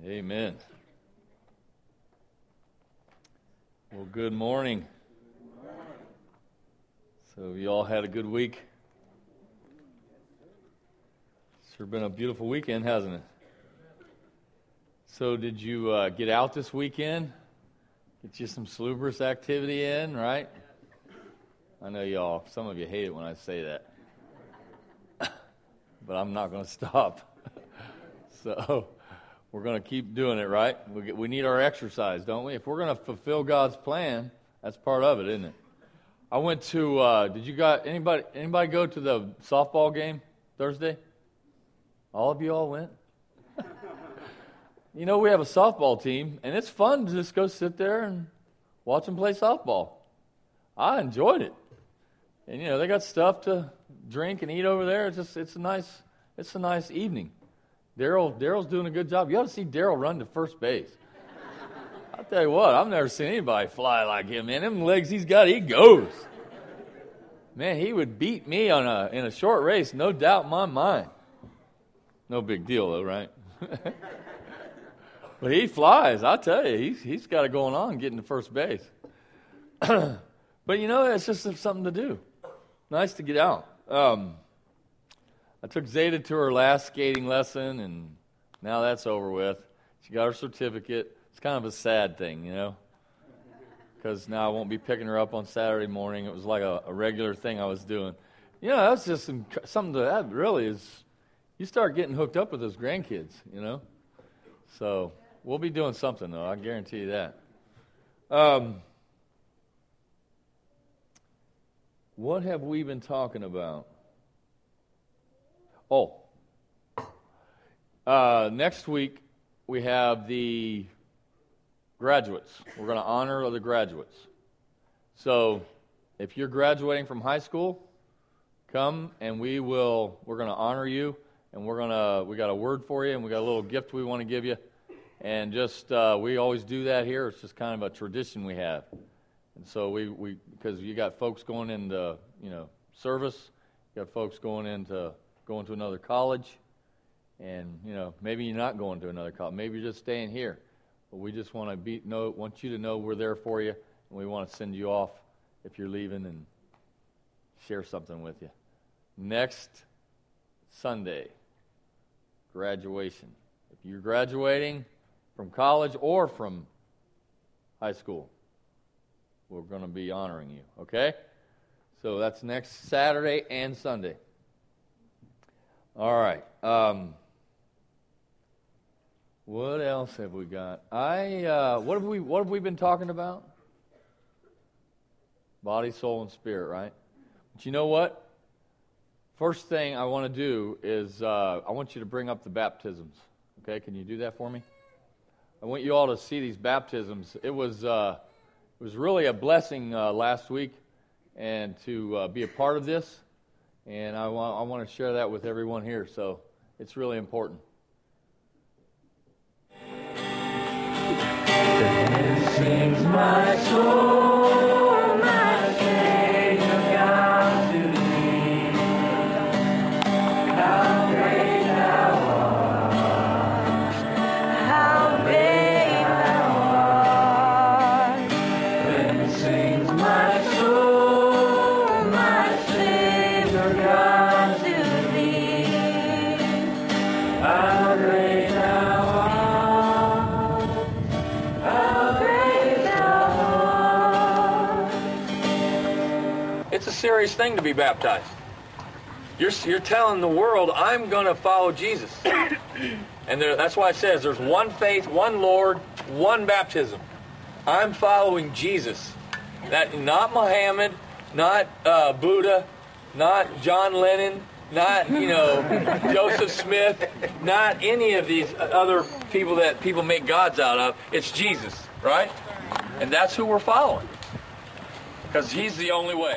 Amen. Well, good morning. So you all had a good week? Sure been a beautiful weekend, hasn't it? So did you get out this weekend? Get you some salubrious activity in, right? I know some of you hate it when I say that. But I'm not going to stop. So we're going to keep doing it, right? We need our exercise, don't we? If we're going to fulfill God's plan, that's part of it, isn't it? I went to, anybody go to the softball game Thursday? All of you all went? You know, we have a softball team, and it's fun to just go sit there and watch them play softball. I enjoyed it. And, you know, they got stuff to drink and eat over there. It's a nice evening. Daryl's doing a good job. You ought to see Daryl run to first base. I'll tell you what, I've never seen anybody fly like him, man. Them legs he's got, he goes. Man, he would beat me in a short race, no doubt in my mind. No big deal, though, right? But he flies, I'll tell you. He's got it going on getting to first base. But, you know, it's just something to do. Nice to get out. I took Zeta to her last skating lesson, and now that's over with. She got her certificate. It's kind of a sad thing, you know, because now I won't be picking her up on Saturday morning. It was like a regular thing I was doing. You know, that's just something that really is, you start getting hooked up with those grandkids, you know. So we'll be doing something, though. I guarantee you that. What have we been talking about? Next week we have the graduates. We're going to honor the graduates. So if you're graduating from high school, come and we're going to honor you, and we got a word for you, and we got a little gift we want to give you. And just we always do that here. It's just kind of a tradition we have. And so we because you got folks going into, you know, service, you got folks going to another college, and, you know, maybe you're not going to another college. Maybe you're just staying here. But we just want you to know we're there for you, and we want to send you off if you're leaving and share something with you. Next Sunday, graduation. If you're graduating from college or from high school, we're going to be honoring you, okay? So that's next Saturday and Sunday. All right. What else have we got? What have we been talking about? Body, soul, and spirit, right? But you know what? First thing I want to do is I want you to bring up the baptisms. Okay, can you do that for me? I want you all to see these baptisms. It was really a blessing last week, and to be a part of this. And I want to share that with everyone here, so it's really important. Sings my soul, my Savior God to thee. How great thou art, how great thou art. When sings my soul, my Savior God to thee. How great thou art, how great thou art. It's a serious thing to be baptized. You're telling the world, I'm going to follow Jesus. And that's why it says there's one faith, one Lord, one baptism. I'm following Jesus. Not Muhammad, not Buddha, not John Lennon, not, Joseph Smith, not any of these other people that people make gods out of. It's Jesus, right? And that's who we're following. Because he's the only way.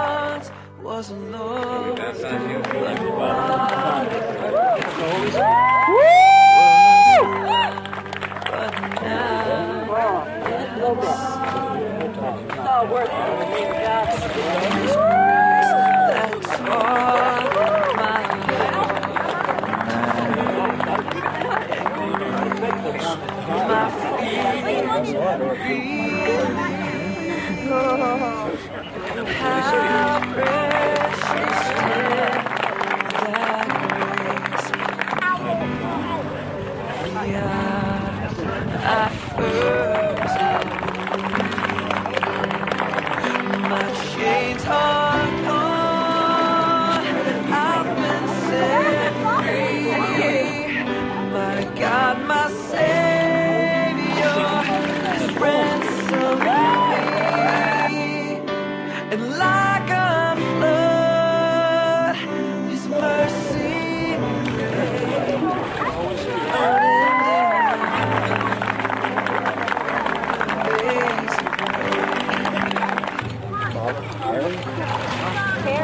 Was alone.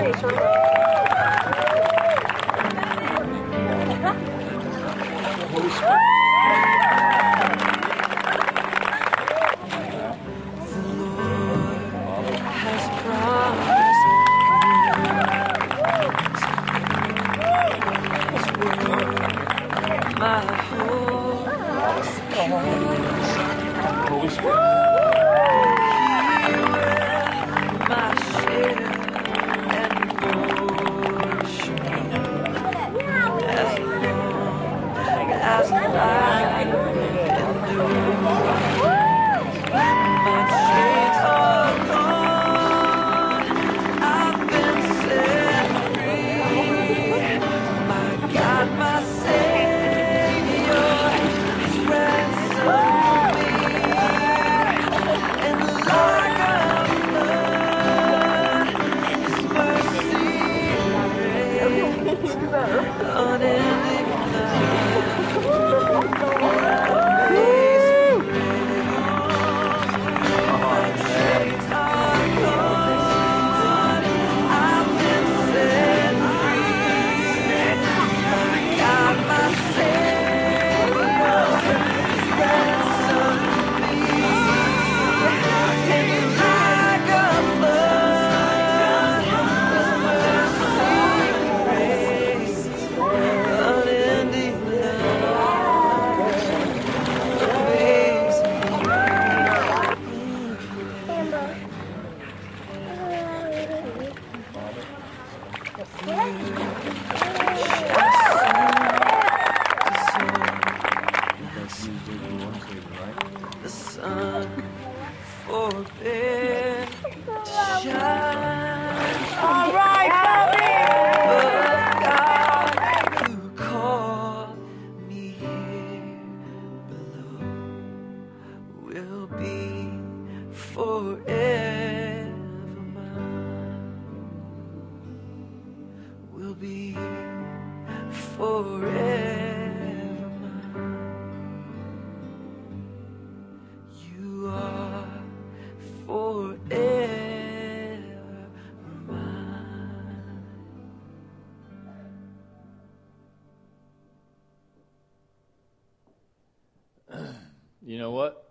You know what?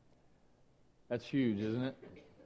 That's huge, isn't it?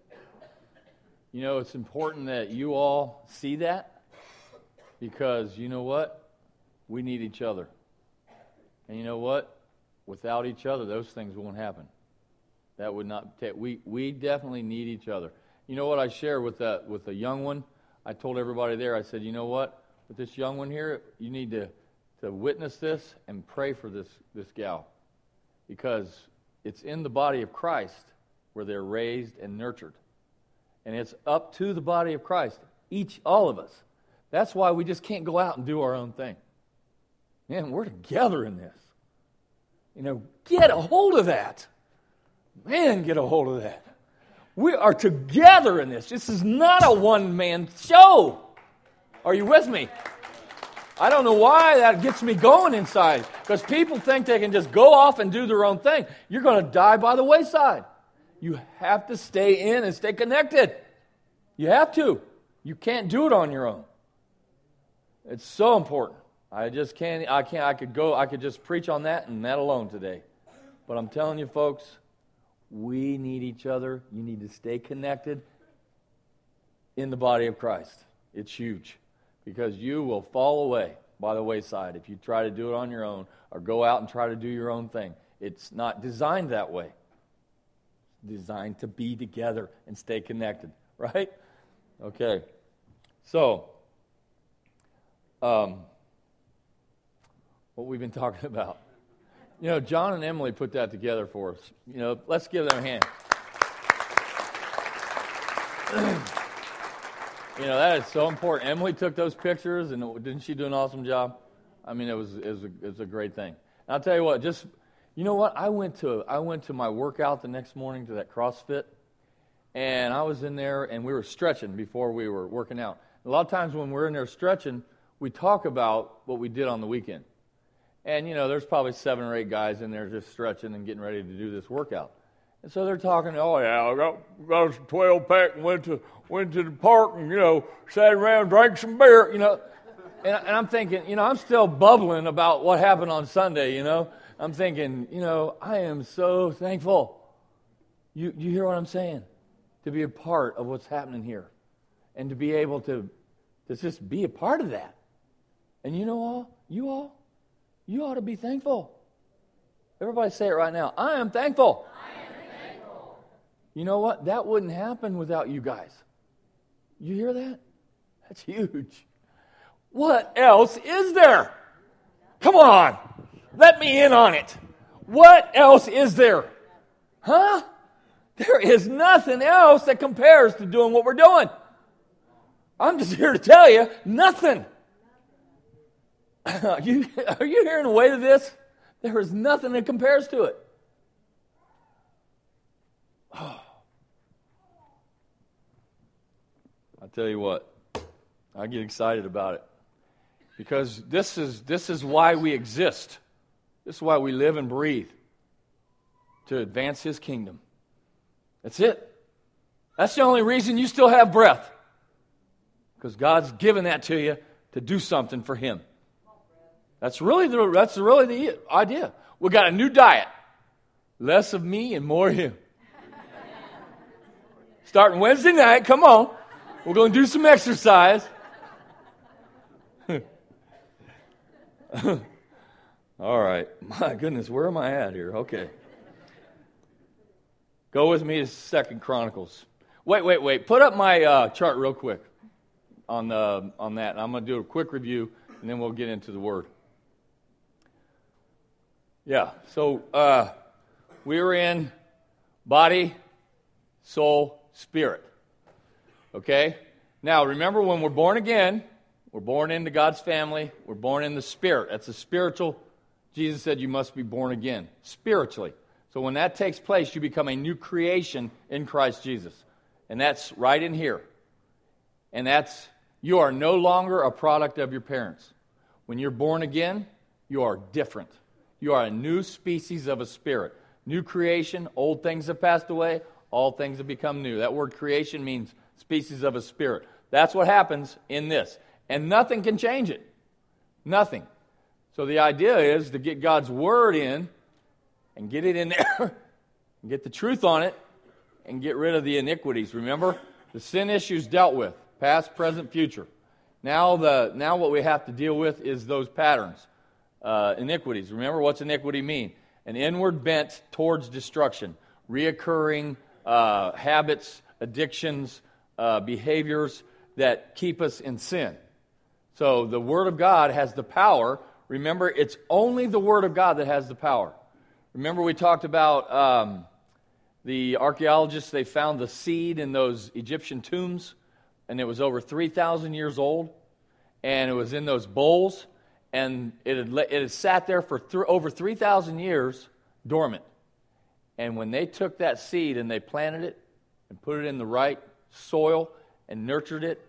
You know, it's important that you all see that, because you know what? We need each other. And you know what? Without each other, those things won't happen. That would not take. We definitely need each other. You know what I share with the young one? I told everybody there, I said, you know what? With this young one here, you need to witness this and pray for this gal. Because it's in the body of Christ where they're raised and nurtured. And it's up to the body of Christ, all of us. That's why we just can't go out and do our own thing. Man, we're together in this. You know, get a hold of that. Man, get a hold of that. We are together in this. This is not a one-man show. Are you with me? I don't know why that gets me going inside, because people think they can just go off and do their own thing. You're going to die by the wayside. You have to stay in and stay connected. You have to. You can't do it on your own. It's so important. I could just preach on that and that alone today. But I'm telling you, folks, we need each other. You need to stay connected in the body of Christ. It's huge. Because you will fall away by the wayside if you try to do it on your own or go out and try to do your own thing. It's not designed that way. It's designed to be together and stay connected, right? Okay. So, what we've been talking about. You know, John and Emily put that together for us. You know, let's give them a hand. You know, that is so important. Emily took those pictures, and didn't she do an awesome job? I mean, it was a great thing. And I'll tell you what, you know what? I went to my workout the next morning, to that CrossFit, and I was in there, and we were stretching before we were working out. A lot of times when we're in there stretching, we talk about what we did on the weekend. And, you know, there's probably 7 or 8 guys in there just stretching and getting ready to do this workout. And so they're talking, oh yeah, I got a 12-pack and went to the park and, sat around, drank some beer, And I'm thinking, I'm still bubbling about what happened on Sunday, I'm thinking, I am so thankful. You hear what I'm saying? To be a part of what's happening here. And to be able to just be a part of that. And you ought to be thankful. Everybody say it right now. I am thankful. I am thankful. You know what? That wouldn't happen without you guys. You hear that? That's huge. What else is there? Come on. Let me in on it. What else is there? Huh? There is nothing else that compares to doing what we're doing. I'm just here to tell you, nothing. Are you hearing the weight of this? There is nothing that compares to it. Oh. I tell you what, I get excited about it. Because this is why we exist. This is why we live and breathe. To advance His kingdom. That's it. That's the only reason you still have breath. Because God's given that to you to do something for Him. That's really the idea. We got a new diet. Less of me and more of Him. Starting Wednesday night, come on. We're going to do some exercise. All right. My goodness, where am I at here? Okay. Go with me to 2 Chronicles. Wait. Put up my chart real quick on that. I'm going to do a quick review, and then we'll get into the Word. Yeah, so we were in body, soul, spirit. Okay? Now, remember when we're born again, we're born into God's family, we're born in the Spirit. That's a spiritual. Jesus said you must be born again, spiritually. So when that takes place, you become a new creation in Christ Jesus. And that's right in here. And you are no longer a product of your parents. When you're born again, you are different. You are a new species of a spirit. New creation, old things have passed away, all things have become new. That word creation means species of a spirit. That's what happens in this. And nothing can change it. Nothing. So the idea is to get God's Word in and get it in there and get the truth on it and get rid of the iniquities. Remember? The sin issues dealt with. Past, present, future. Now what we have to deal with is those patterns. Iniquities. Remember, what's iniquity mean? An inward bent towards destruction. Reoccurring habits, addictions, behaviors that keep us in sin. So the Word of God has the power. Remember, it's only the Word of God that has the power. Remember we talked about the archaeologists, they found the seed in those Egyptian tombs, and it was over 3,000 years old, and it was in those bowls, and it had sat there for over 3,000 years dormant. And when they took that seed and they planted it and put it in the right soil and nurtured it,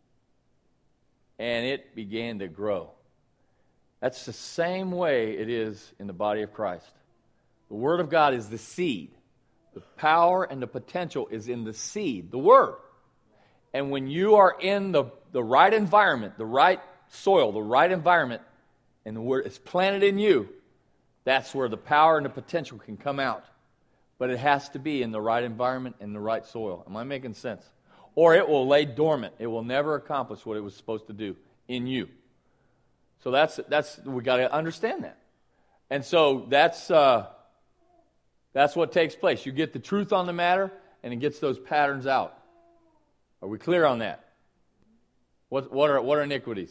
and it began to grow. That's the same way it is in the body of Christ. The Word of God is the seed. The power and the potential is in the seed, the Word. And when you are in the right environment, the right soil, the right environment, and the Word is planted in you, that's where the power and the potential can come out. But it has to be in the right environment and the right soil. Am I making sense? Or it will lay dormant. It will never accomplish what it was supposed to do in you. So that's we got to understand that. And so that's what takes place. You get the truth on the matter, and it gets those patterns out. Are we clear on that? What are iniquities?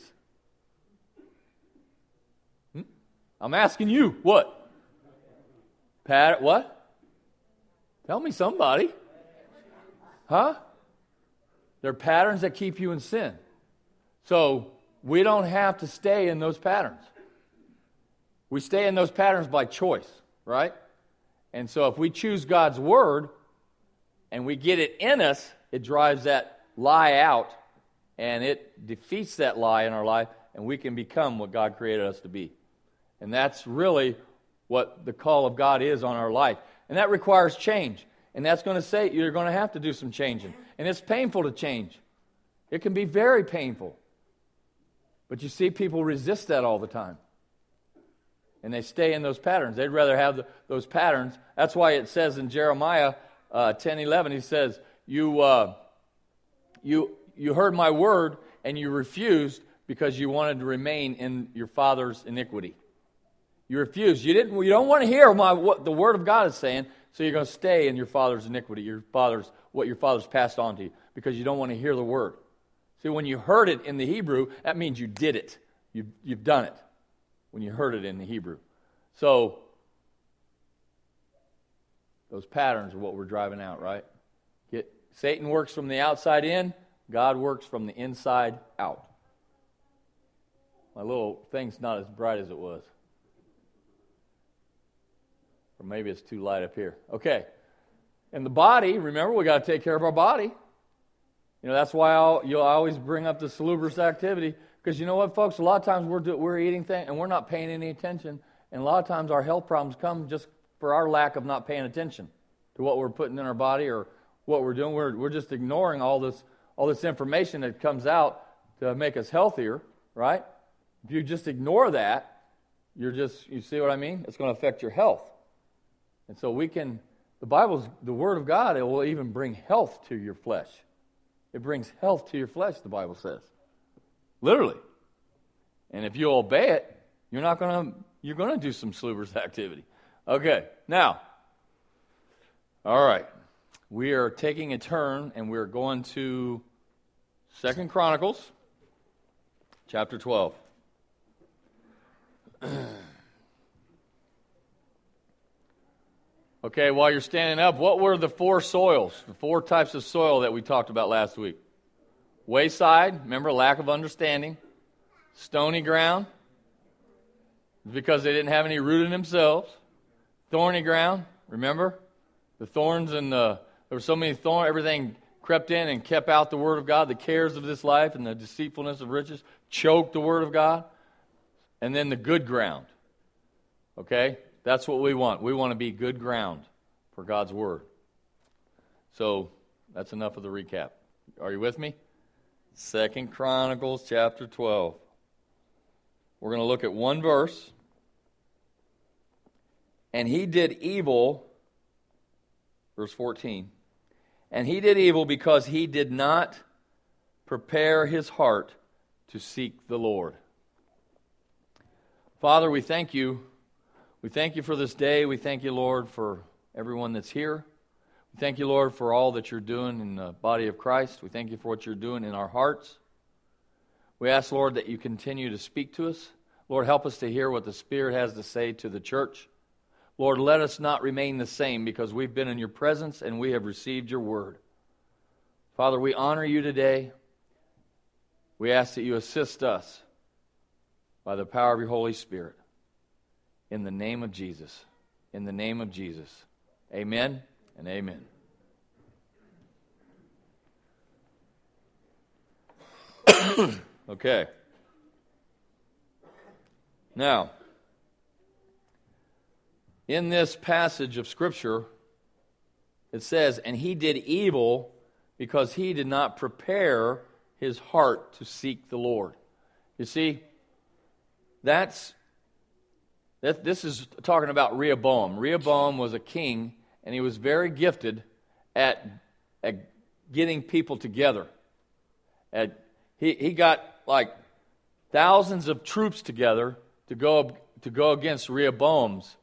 I'm asking you. What? What? Tell me somebody. Huh? They're patterns that keep you in sin. So we don't have to stay in those patterns. We stay in those patterns by choice, right? And so if we choose God's Word and we get it in us, it drives that lie out and it defeats that lie in our life, and we can become what God created us to be. And that's really what the call of God is on our life. And that requires change. And that's going to say you're going to have to do some changing. And it's painful to change. It can be very painful. But you see people resist that all the time. And they stay in those patterns. They'd rather have those patterns. That's why it says in Jeremiah 10:11, he says, you heard my word and you refused because you wanted to remain in your father's iniquity. You refused. You don't want to hear what the word of God is saying, so you're going to stay in your father's iniquity, what your father's passed on to you, because you don't want to hear the word. See, when you heard it in the Hebrew, that means you did it. You've done it when you heard it in the Hebrew. So, those patterns are what we're driving out, right? Satan works from the outside in. God works from the inside out. My little thing's not as bright as it was. Or maybe it's too light up here. Okay. And the body, remember, we got to take care of our body. That's why you'll always bring up the salubrious activity. Because you know what, folks? A lot of times we're eating things and we're not paying any attention. And a lot of times our health problems come just for our lack of not paying attention to what we're putting in our body or what we're doing. We're just ignoring all this information that comes out to make us healthier, right? If you just ignore that, you see what I mean? It's going to affect your health. And so the Word of God, it will even bring health to your flesh. It brings health to your flesh, the Bible says. Literally. And if you obey it, you're going to do some salubrious activity. Okay, now, all right. We are taking a turn, and we're going to 2 Chronicles, chapter 12. Okay, while you're standing up, what were the four soils, the four types of soil that we talked about last week? Wayside, remember, lack of understanding. Stony ground, because they didn't have any root in themselves. Thorny ground, remember? The thorns and there were so many thorns, everything crept in and kept out the Word of God. The cares of this life and the deceitfulness of riches choked the Word of God. And then the good ground. Okay? That's what we want. We want to be good ground for God's Word. So, that's enough of the recap. Are you with me? 2 Chronicles chapter 12. We're going to look at one verse. And he did evil, verse 14. And he did evil because he did not prepare his heart to seek the Lord. Father, we thank you. We thank you for this day. We thank you, Lord, for everyone that's here. We thank you, Lord, for all that you're doing in the body of Christ. We thank you for what you're doing in our hearts. We ask, Lord, that you continue to speak to us. Lord, help us to hear what the Spirit has to say to the church. Lord, let us not remain the same because we've been in your presence and we have received your word. Father, we honor you today. We ask that you assist us by the power of your Holy Spirit. In the name of Jesus. In the name of Jesus. Amen and amen. Okay. Now, in this passage of Scripture, it says, and he did evil because he did not prepare his heart to seek the Lord. You see, this is talking about Rehoboam. Rehoboam was a king, and he was very gifted at getting people together. He got like thousands of troops together to go against Jeroboam's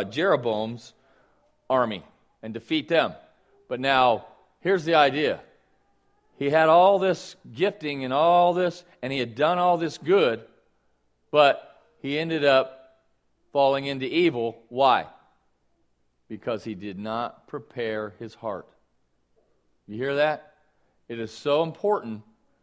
army and defeat them. But now, here's the idea. He had all this gifting and all this, and he had done all this good, but he ended up falling into evil. Why? Because he did not prepare his heart. You hear that? It is so important.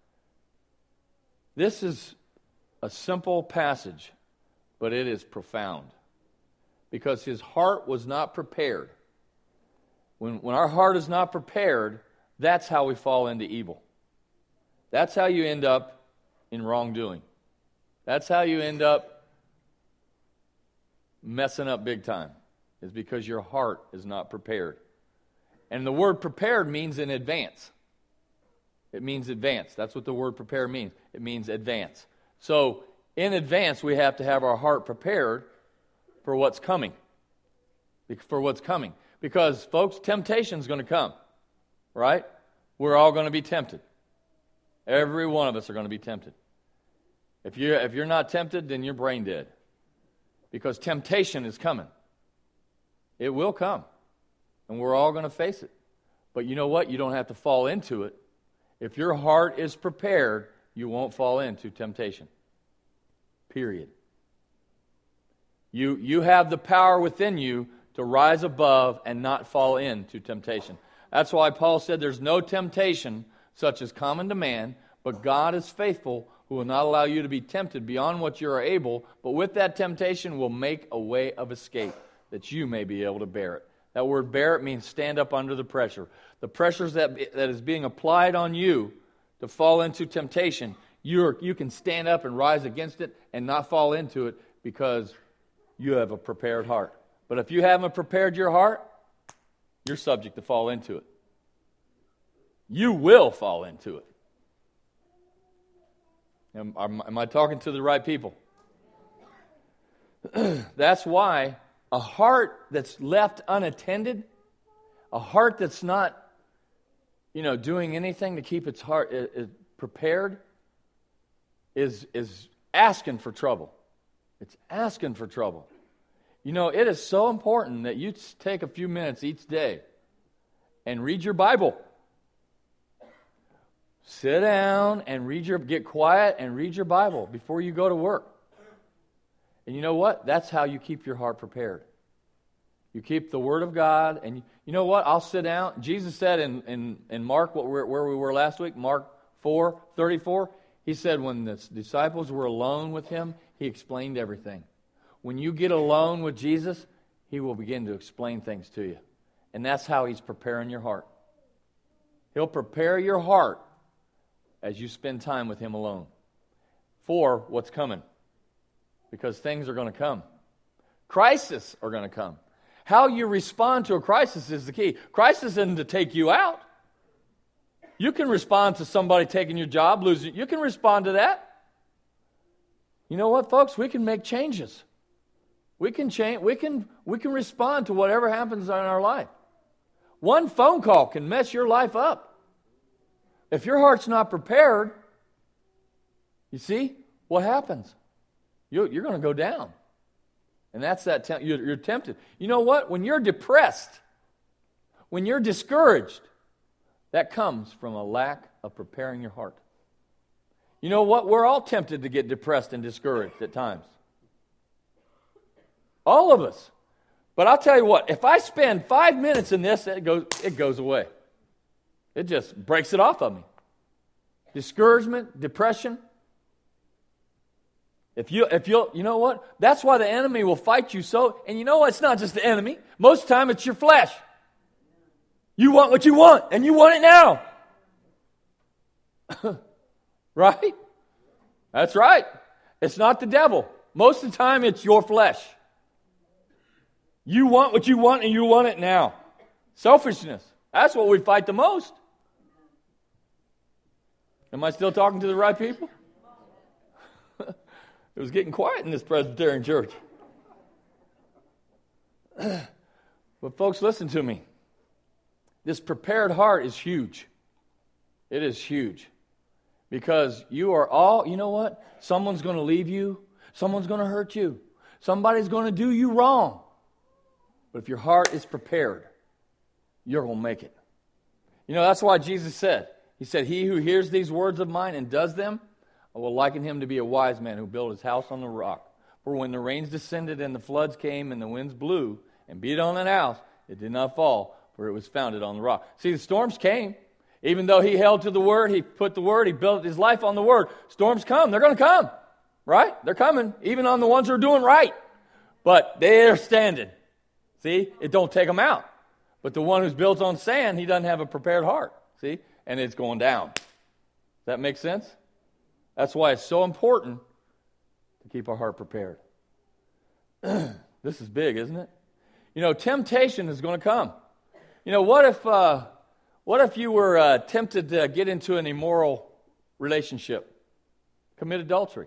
This is a simple passage, but it is profound. Because his heart was not prepared. When our heart is not prepared, that's how we fall into evil. That's how you end up in wrongdoing. That's how you end up messing up big time. Is because your heart is not prepared. And the word prepared means in advance. It means advance. That's what the word prepare means. It means advance. So in advance, we have to have our heart prepared for what's coming. For what's coming. Because, folks, temptation is going to come. Right? We're all going to be tempted. Every one of us are going to be tempted. If you're not tempted, then you're brain dead. Because temptation is coming. It will come. And we're all going to face it. But you know what? You don't have to fall into it. If your heart is prepared, you won't fall into temptation. Period. You have the power within you to rise above and not fall into temptation. That's why Paul said there's no temptation such as common to man, but God is faithful, who will not allow you to be tempted beyond what you are able, but with that temptation will make a way of escape, that you may be able to bear it. That word bear it means stand up under the pressure. The pressures that is being applied on you to fall into temptation, you can stand up and rise against it and not fall into it because you have a prepared heart. But if you haven't prepared your heart, you're subject to fall into it. You will fall into it. Am I talking to the right people? That's why a heart that's left unattended, a heart that's not, doing anything to keep its heart prepared, is asking for trouble. It's asking for trouble. It is so important that you take a few minutes each day and read your Bible. Sit down and get quiet and read your Bible before you go to work. And you know what? That's how you keep your heart prepared. You keep the Word of God, and you know what? I'll sit down. Jesus said in Mark, where we were last week, Mark 4:34, he said when the disciples were alone with him, he explained everything. When you get alone with Jesus, he will begin to explain things to you. And that's how he's preparing your heart. He'll prepare your heart as you spend time with him alone for what's coming. Because things are going to come. Crises are going to come. How you respond to a crisis is the key. Crisis isn't to take you out. You can respond to somebody taking your job, losing. You can respond to that. You know what, folks? We can make changes. We can change. We can respond to whatever happens in our life. One phone call can mess your life up. If your heart's not prepared, you see what happens. You're going to go down. And that's that you're tempted. You know what? When you're depressed, when you're discouraged, that comes from a lack of preparing your heart. You know what? We're all tempted to get depressed and discouraged at times. All of us. But I'll tell you what, if I spend 5 minutes in this, it goes away. It just breaks it off of me. Discouragement, depression. If you'll, you know what? That's why the enemy will fight you so. And you know what? It's not just the enemy. Most of the time, it's your flesh. You want what you want, and you want it now. Right? That's right. It's not the devil. Most of the time, it's your flesh. You want what you want, and you want it now. Selfishness. That's what we fight the most. Am I still talking to the right people? It was getting quiet in this Presbyterian church. But folks, listen to me. This prepared heart is huge. It is huge. Because you are all, you know what? Someone's going to leave you. Someone's going to hurt you. Somebody's going to do you wrong. But if your heart is prepared, you're going to make it. That's why Jesus said, he said, he who hears these words of mine and does them, I will liken him to be a wise man who built his house on the rock. For when the rains descended and the floods came and the winds blew and beat on that house, it did not fall, for it was founded on the rock. See, the storms came. Even though he held to the word, he put the word, he built his life on the word. Storms come. They're going to come. Right? They're coming. Even on the ones who are doing right. But they're standing. See? It don't take them out. But the one who's built on sand, he doesn't have a prepared heart. See? And it's going down. Does that make sense? That's why it's so important to keep our heart prepared. This is big, isn't it? Temptation is going to come. what if you were tempted to get into an immoral relationship, commit adultery?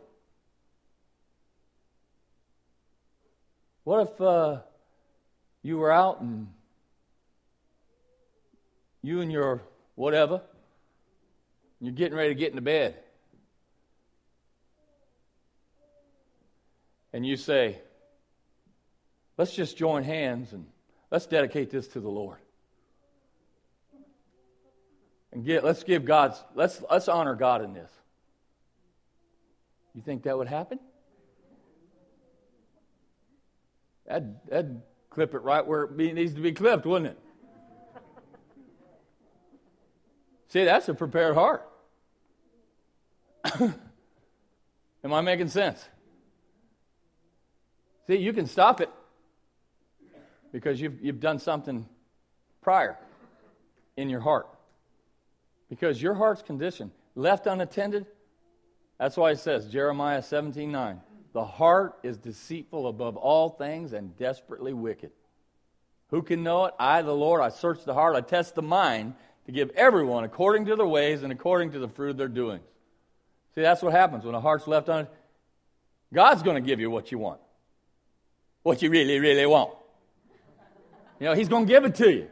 What if you were out and you and your whatever, you're getting ready to get into bed, and you say, let's just join hands and let's dedicate this to the Lord. And let's honor God in this. You think that would happen? That'd clip it right where it needs to be clipped, wouldn't it? See, that's a prepared heart. Am I making sense? See, you can stop it because you've done something prior in your heart. Because your heart's condition, left unattended, that's why it says, Jeremiah 17:9, the heart is deceitful above all things and desperately wicked. Who can know it? I, the Lord, I search the heart, I test the mind to give everyone according to their ways and according to the fruit of their doings. See, that's what happens when a heart's left unattended. God's going to give you what you want. What you really, really want. He's going to give it to you.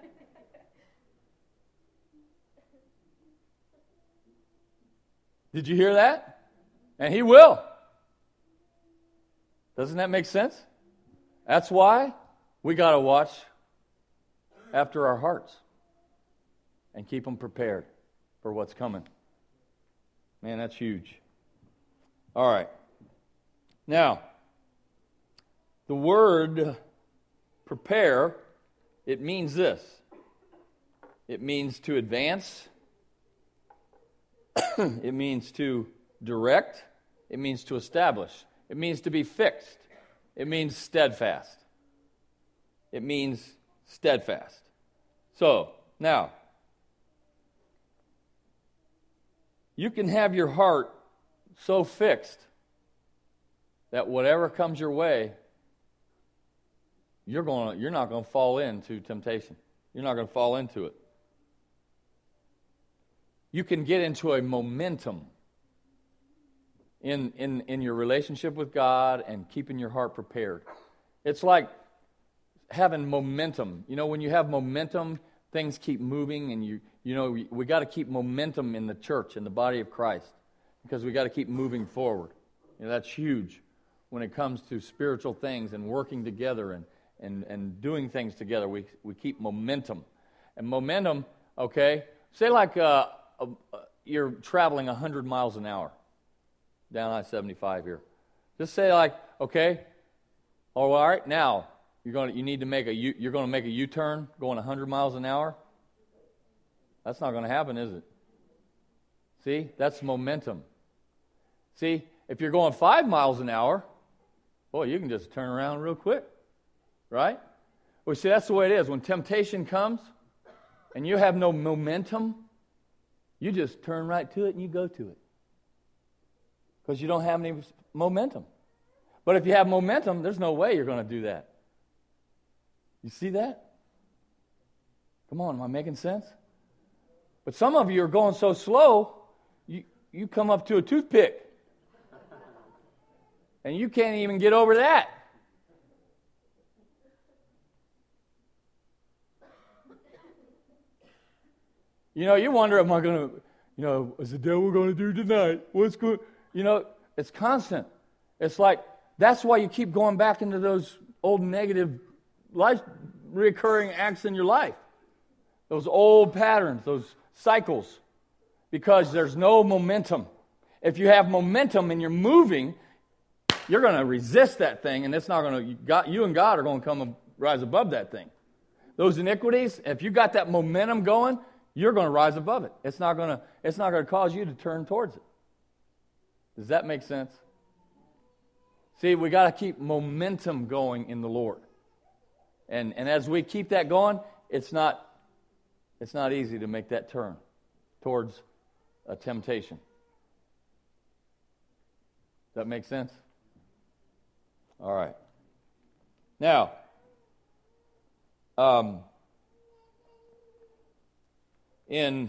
Did you hear that? And He will. Doesn't that make sense? That's why we got to watch after our hearts and keep them prepared for what's coming. Man, that's huge. All right. Now, the word prepare, it means this. It means to advance. It means to direct. It means to establish. It means to be fixed. It means steadfast. It means steadfast. So, now, you can have your heart so fixed that whatever comes your way, you're not going to fall into temptation. You're not going to fall into it. You can get into a momentum in your relationship with God and keeping your heart prepared. It's like having momentum. When you have momentum, things keep moving, and we got to keep momentum in the church, in the body of Christ, because we got to keep moving forward. That's huge when it comes to spiritual things and working together and doing things together. We keep momentum. And momentum, okay, say like you're traveling 100 miles an hour down I-75 here. Just say like, okay, all right, now you're going to make a U-turn going 100 miles an hour. That's not going to happen, is it? See, that's momentum. See, if you're going 5 miles an hour, boy, you can just turn around real quick, right? Well, see, that's the way it is. When temptation comes and you have no momentum, you just turn right to it and you go to it. Because you don't have any momentum. But if you have momentum, there's no way you're going to do that. You see that? Come on, am I making sense? But some of you are going so slow, you come up to a toothpick. And you can't even get over that. You wonder, am I going to, is the devil going to do tonight? What's going, it's constant. It's like, that's why you keep going back into those old negative recurring acts in your life. Those old patterns, those cycles. Because there's no momentum. If you have momentum and you're moving, you're going to resist that thing, and it's not going to, you and God are going to come and rise above that thing. Those iniquities, if you got that momentum going, you're going to rise above it. It's not going to cause you to turn towards it. Does that make sense? See, we got to keep momentum going in the Lord. And as we keep that going, it's not easy to make that turn towards a temptation. Does that make sense? All right. Now, In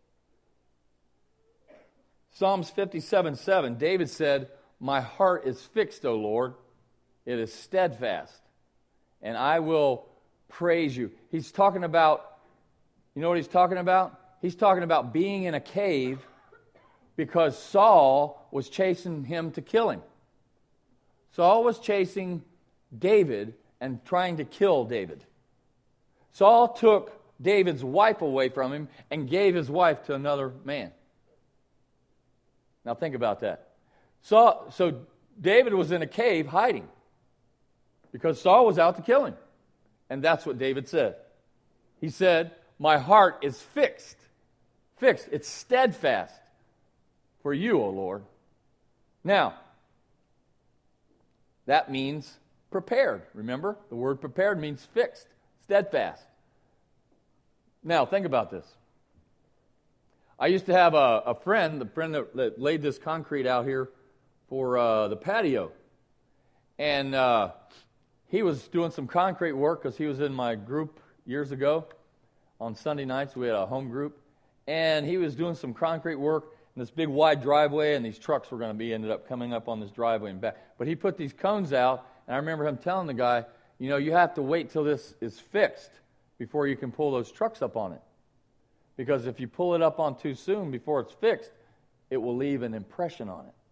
Psalms 57:7, David said, "My heart is fixed, O Lord. It is steadfast, and I will praise you." He's talking about, you know what he's talking about? He's talking about being in a cave because Saul was chasing him to kill him. Saul was chasing David and trying to kill David. Saul took David's wife away from him and gave his wife to another man. Now think about that. So David was in a cave hiding because Saul was out to kill him. And that's what David said. He said, "My heart is fixed." Fixed. It's steadfast for you, O Lord. Now, that means prepared. Remember? The word prepared means fixed, steadfast. Now, think about this. I used to have a friend, the friend that laid this concrete out here for the patio. And he was doing some concrete work because he was in my group years ago. On Sunday nights, we had a home group. And he was doing some concrete work in this big wide driveway, and these trucks were going to be ended up coming up on this driveway and back. But he put these cones out, and I remember him telling the guy, you know, you have to wait till this is fixed before you can pull those trucks up on it. Because if you pull it up on too soon before it's fixed, it will leave an impression on it.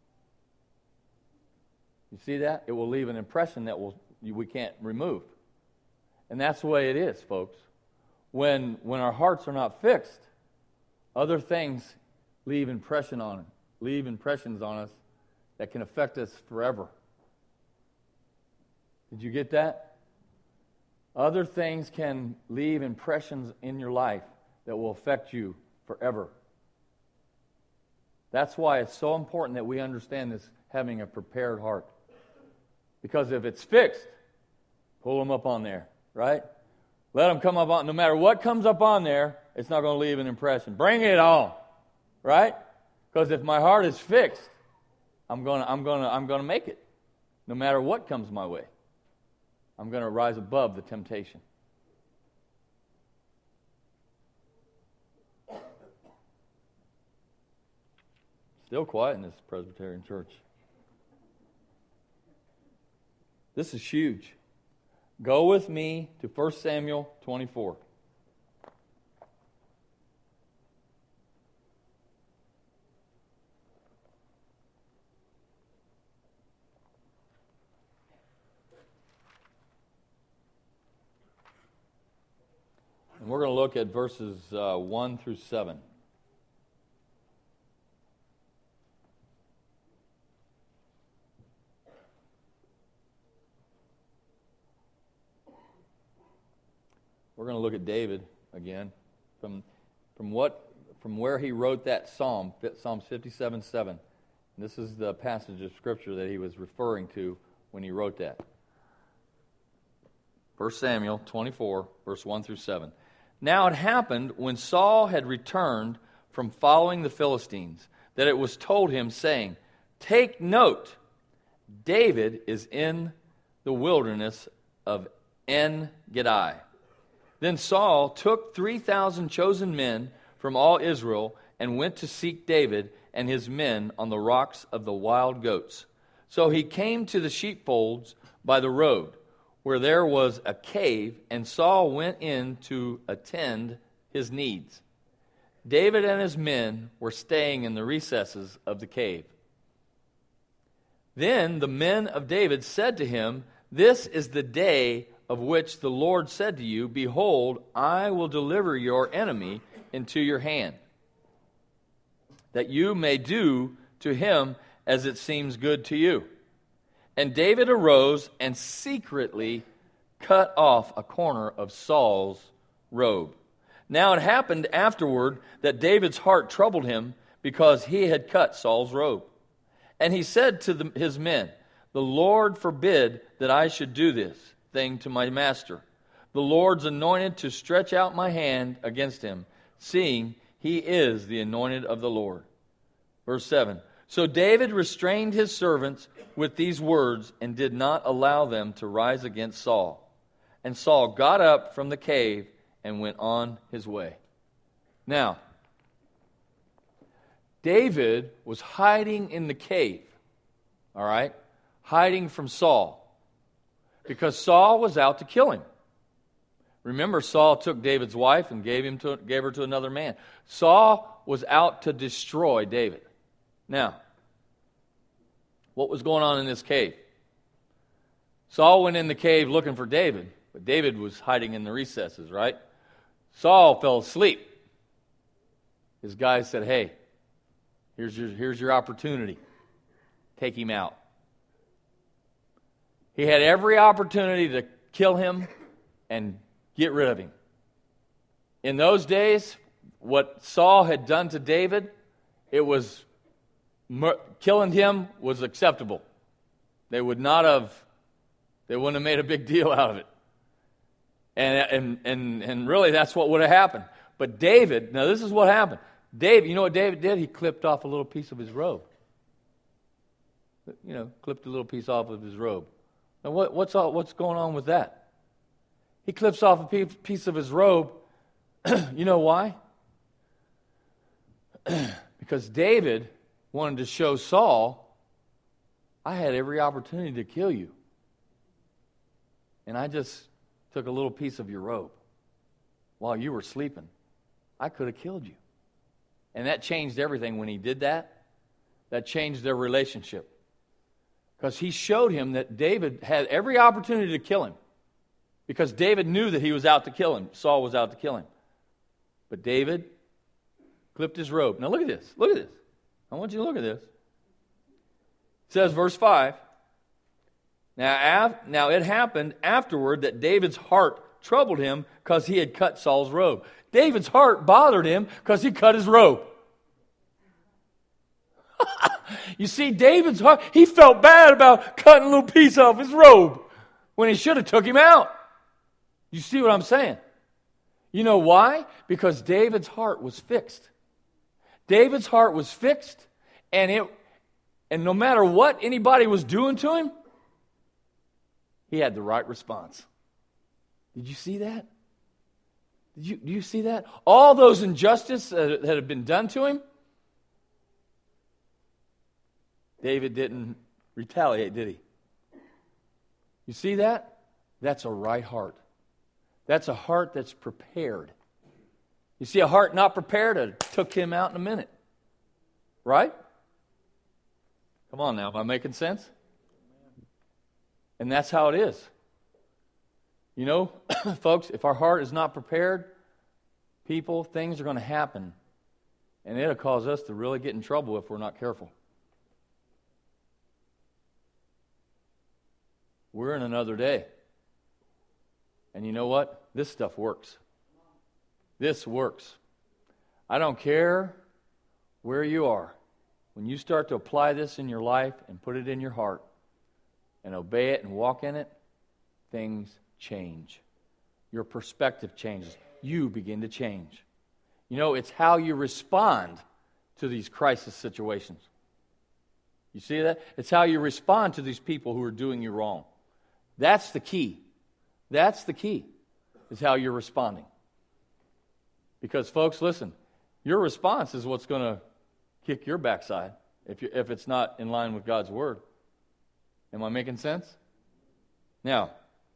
You see that? It will leave an impression that we can't remove. And that's the way it is, folks. When our hearts are not fixed, other things leave impressions on us that can affect us forever. Did you get that? Other things can leave impressions in your life that will affect you forever. That's why it's so important that we understand this, having a prepared heart. Because if it's fixed, pull them up on there, right? Let them come up on, no matter what comes up on there, it's not going to leave an impression. Bring it on, right? Because if my heart is fixed, I'm going to make it. No matter what comes my way, I'm going to rise above the temptation. Still quiet in this Presbyterian church. This is huge. Go with me to 1 Samuel 24. And we're going to look at verses 1 through 7. We're going to look at David again from where he wrote that psalm, Psalms 57:7. This is the passage of Scripture that he was referring to when he wrote that. 1 Samuel 24, verse 1 through 7. Now it happened when Saul had returned from following the Philistines that it was told him, saying, "Take note, David is in the wilderness of En-Gedi." Then Saul took 3,000 chosen men from all Israel and went to seek David and his men on the rocks of the wild goats. So he came to the sheepfolds by the road, where there was a cave, and Saul went in to attend his needs. David and his men were staying in the recesses of the cave. Then the men of David said to him, "This is the day of which the Lord said to you, Behold, I will deliver your enemy into your hand, that you may do to him as it seems good to you." And David arose and secretly cut off a corner of Saul's robe. Now it happened afterward that David's heart troubled him because he had cut Saul's robe. And he said to his men, "The Lord forbid that I should do this thing to my master. The Lord's anointed to stretch out my hand against him, seeing he is the anointed of the Lord." Verse 7. So David restrained his servants with these words and did not allow them to rise against Saul. And Saul got up from the cave and went on his way. Now, David was hiding in the cave, all right? Hiding from Saul, because Saul was out to kill him. Remember, Saul took David's wife and gave her to another man. Saul was out to destroy David. Now, what was going on in this cave? Saul went in the cave looking for David, but David was hiding in the recesses, right? Saul fell asleep. His guys said, hey, here's your opportunity. Take him out. He had every opportunity to kill him and get rid of him. In those days, what Saul had done to David, killing him was acceptable. They wouldn't have made a big deal out of it. And really that's what would have happened. But David, now this is what happened. David, you know what David did? He clipped off a little piece of his robe. Clipped a little piece off of his robe. Now what's going on with that? He clips off a piece of his robe. You know why? Because David wanted to show Saul, I had every opportunity to kill you. And I just took a little piece of your robe while you were sleeping. I could have killed you. And that changed everything when he did that. That changed their relationship. Because he showed him that David had every opportunity to kill him. Because David knew that he was out to kill him. Saul was out to kill him. But David clipped his robe. Now look at this. Look at this. I want you to look at this. It says, verse 5, Now it happened afterward that David's heart troubled him because he had cut Saul's robe. David's heart bothered him because he cut his robe. You see, David's heart, he felt bad about cutting a little piece off his robe when he should have took him out. You see what I'm saying? You know why? Because David's heart was fixed. David's heart was fixed, and no matter what anybody was doing to him, he had the right response. Did you see that? Do you see that? All those injustices that had been done to him, David didn't retaliate, did he? You see that? That's a right heart. That's a heart that's prepared. You see, a heart not prepared, it took him out in a minute. Right? Come on now, am I making sense? And that's how it is. You know, folks, if our heart is not prepared, things are going to happen. And it'll cause us to really get in trouble if we're not careful. We're in another day. And you know what? This stuff works. This works. I don't care where you are. When you start to apply this in your life and put it in your heart and obey it and walk in it, things change. Your perspective changes. You begin to change. You know, it's how you respond to these crisis situations. You see that? It's how you respond to these people who are doing you wrong. That's the key. That's the key, is how you're responding. Because, folks, listen, your response is what's going to kick your backside if it's not in line with God's Word. Am I making sense? Now,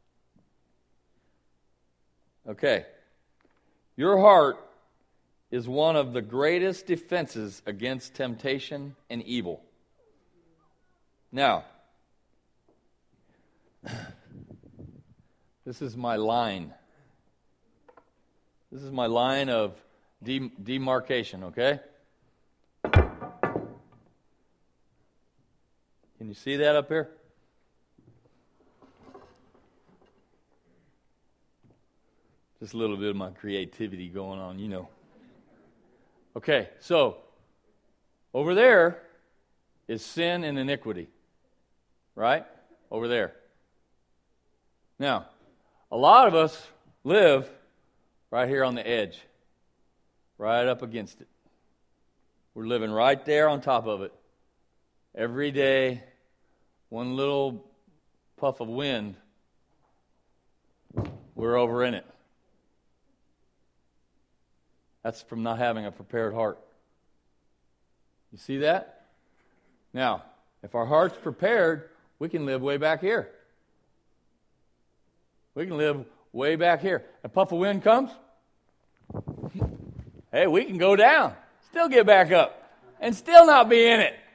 okay. Your heart is one of the greatest defenses against temptation and evil. Now, this is my line. This is my line of demarcation, okay? Can you see that up here? Just a little bit of my creativity going on, you know. Okay, so over there is sin and iniquity, right? Over there. Now, a lot of us live right here on the edge, right up against it. We're living right there on top of it. Every day, one little puff of wind, we're over in it. That's from not having a prepared heart. You see that? Now, if our heart's prepared, we can live way back here. We can live way back here. A puff of wind comes, hey, we can go down, still get back up, and still not be in it.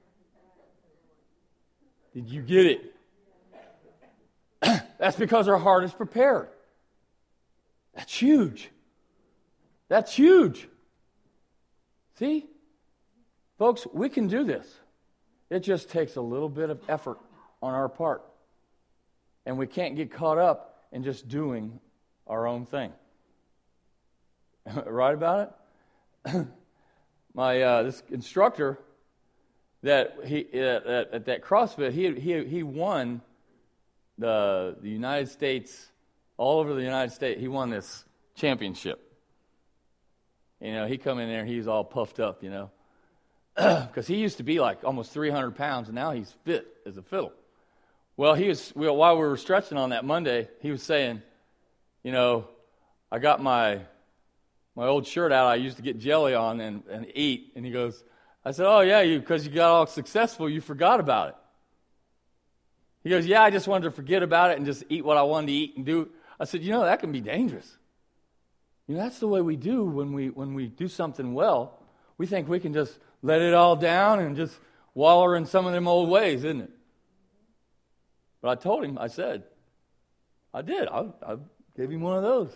Did you get it? That's because our heart is prepared. That's huge. That's huge. See? Folks, we can do this. It just takes a little bit of effort on our part. And we can't get caught up in just doing our own thing. Right about it? This instructor that at that CrossFit, he won the United States, all over the United States. He won this championship. You know, he come in there and he's all puffed up, you know, because he used to be like almost 300 pounds, and now he's fit as a fiddle. Well, while we were stretching on that Monday, he was saying, you know, I got my old shirt out I used to get jelly on and eat, and he goes, I said, oh yeah, because you got all successful, you forgot about it. He goes, yeah, I just wanted to forget about it and just eat what I wanted to eat and do. I said, you know, that can be dangerous. You know, that's the way we do when we do something well. We think we can just let it all down and just wallow in some of them old ways, isn't it? But I told him, I said, I did. I gave him one of those.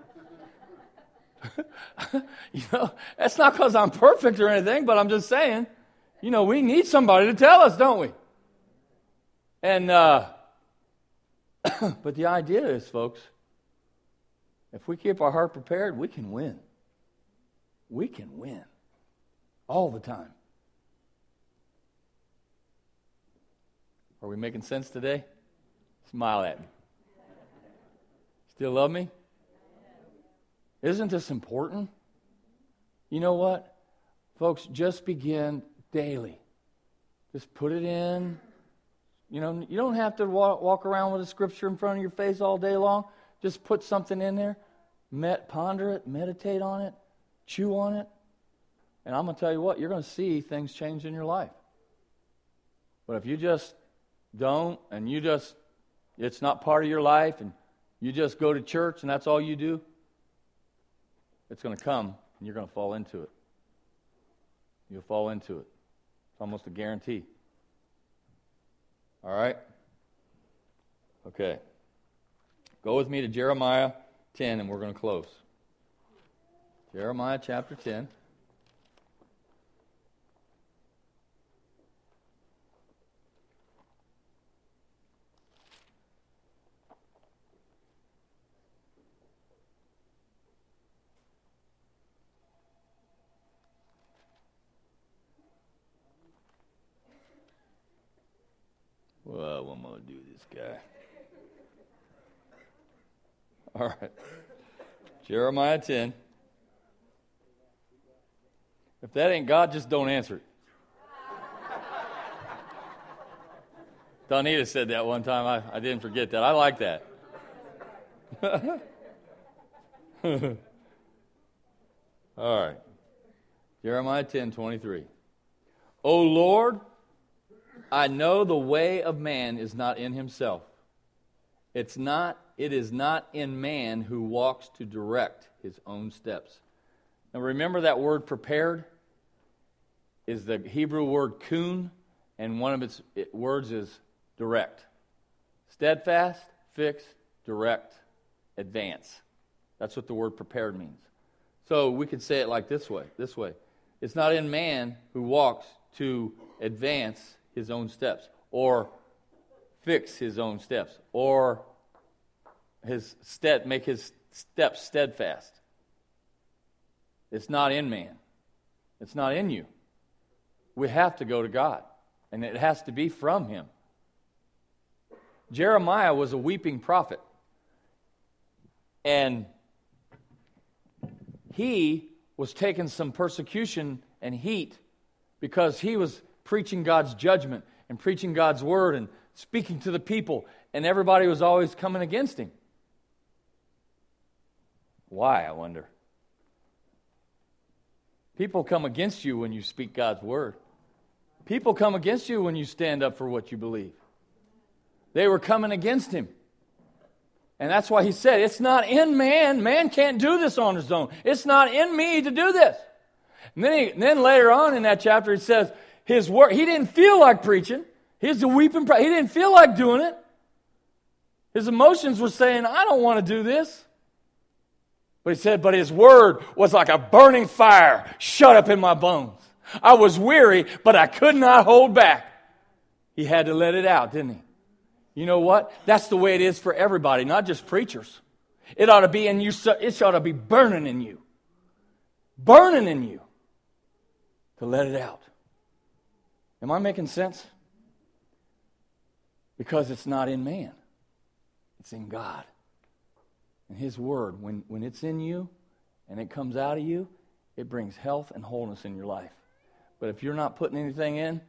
You know, that's not because I'm perfect or anything, but I'm just saying, you know, we need somebody to tell us, don't we? And, but the idea is, folks, if we keep our heart prepared, we can win. We can win. All the time. Are we making sense today? Smile at me. Still love me? Isn't this important? You know what? Folks, just begin daily. Just put it in. You know, you don't have to walk around with a scripture in front of your face all day long. Just put something in there. Ponder it, meditate on it, chew on it. And I'm going to tell you what, you're going to see things change in your life. But if you just don't, and it's not part of your life, and you just go to church and that's all you do, it's going to come and you're going to fall into it. You'll fall into it. It's almost a guarantee. All right? Okay. Go with me to Jeremiah 10 and we're going to close. Jeremiah chapter 10. Well, what am I going to do with this guy? All right. Jeremiah 10. If that ain't God, just don't answer it. Donita said that one time. I didn't forget that. I like that. All right. Jeremiah 10:23. O Lord, I know the way of man is not in himself. It is not in man who walks to direct his own steps. Now remember that word prepared is the Hebrew word kun, and one of its words is direct. Steadfast, fixed, direct, advance. That's what the word prepared means. So we could say it like this way. It's not in man who walks to advance his own steps, or fix his own steps, or make his steps steadfast. It's not in man. It's not in you. We have to go to God, and it has to be from him. Jeremiah was a weeping prophet, and he was taking some persecution and heat because he was preaching God's judgment and preaching God's word and speaking to the people, and everybody was always coming against him. Why, I wonder? People come against you when you speak God's word. People come against you when you stand up for what you believe. They were coming against him. And that's why he said, it's not in man. Man can't do this on his own. It's not in me to do this. And then later on in that chapter, it says, his word, he didn't feel like preaching. He's a weeping, he didn't feel like doing it. His emotions were saying, I don't want to do this. But he said, but his word was like a burning fire shut up in my bones. I was weary, but I could not hold back. He had to let it out, didn't he? You know what? That's the way it is for everybody, not just preachers. It ought to be in you. It ought to be burning in you. Burning in you to let it out. Am I making sense? Because it's not in man. It's in God. And his word, when it's in you and it comes out of you, it brings health and wholeness in your life. But if you're not putting anything in,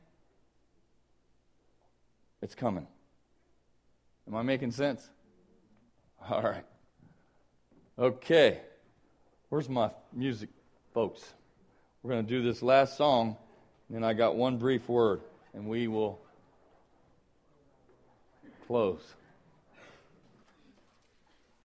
it's coming. Am I making sense? All right. Okay. Where's my music, folks? We're going to do this last song, and then I got one brief word, and we will close.